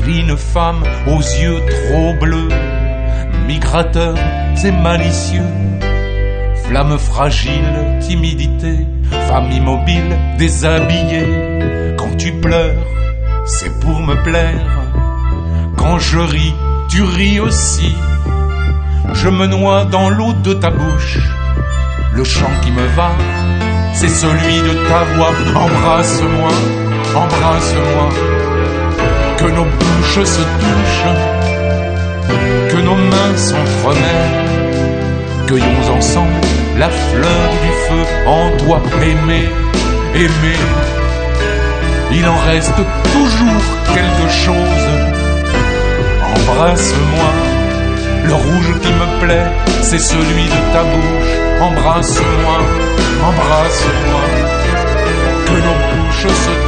divine femme aux yeux trop bleus, migrateurs et malicieux, flamme fragile, timidité, femme immobile, déshabillée. Quand tu pleures, c'est pour me plaire. Quand je ris, tu ris aussi. Je me noie dans l'eau de ta bouche. Le chant qui me va, c'est celui de ta voix. Embrasse-moi, embrasse-moi. Que nos bouches se touchent, que nos mains s'entremêlent. Cueillons ensemble la fleur du feu en toi. Aimer, aimer, il en reste toujours quelque chose. Embrasse-moi, le rouge qui me plaît, c'est celui de ta bouche. Embrasse-moi, embrasse-moi, que nos bouches se